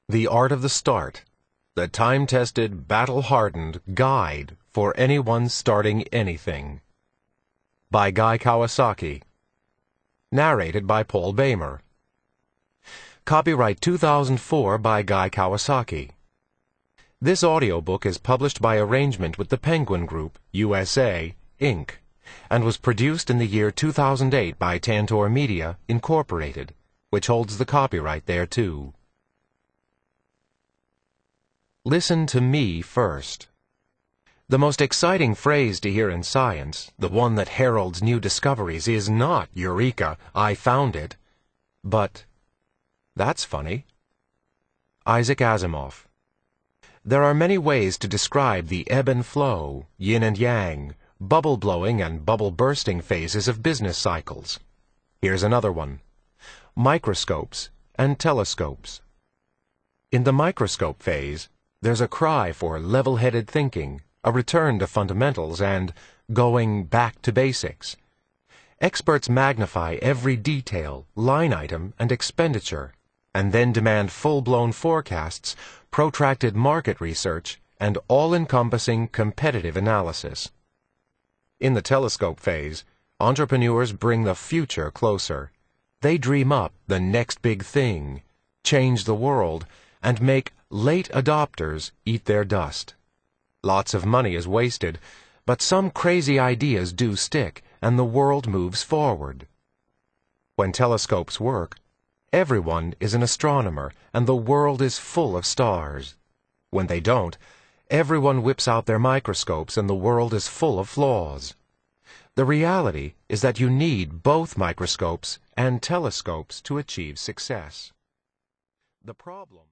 The Art of the Start, the time-tested, battle-hardened guide for anyone starting anything. By Guy Kawasaki. Narrated by Paul Boehmer. Copyright 2004 by Guy Kawasaki. This audiobook is published by arrangement with the Penguin Group, USA, Inc., and was produced in the year 2008 by Tantor Media, Incorporated, which holds the copyright thereto. Listen to me first. The most exciting phrase to hear in science, the one that heralds new discoveries, is not "Eureka, I found it," but "That's funny." Isaac Asimov. There are many ways to describe the ebb and flow, yin and yang, bubble blowing and bubble bursting phases of business cycles. Here's another one: microscopes and telescopes. In the microscope phase, there's a cry for level-headed thinking, a return to fundamentals, and going back to basics. Experts magnify every detail, line item, and expenditure, and then demand full-blown forecasts, protracted market research, and all-encompassing competitive analysis. In the telescope phase, entrepreneurs bring the future closer. They dream up the next big thing, change the world, and make late adopters eat their dust. Lots of money is wasted, but some crazy ideas do stick, and the world moves forward. When telescopes work, everyone is an astronomer, and the world is full of stars. When they don't, everyone whips out their microscopes, and the world is full of flaws. The reality is that you need both microscopes and telescopes to achieve success. The problem